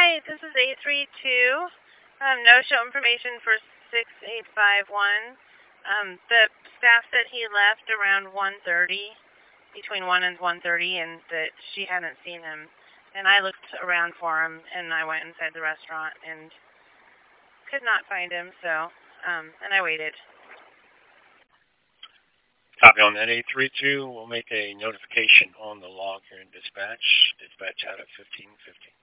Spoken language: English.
Hi, this is 832. No-show information for 6851. The staff said he left around 1:30, between 1 and 1:30, and that she hadn't seen him. And I looked around for him, and I went inside the restaurant and could not find him, so, and I waited. Copy on that, 832. We'll make a notification on the log here in dispatch. Dispatch out at 15:50.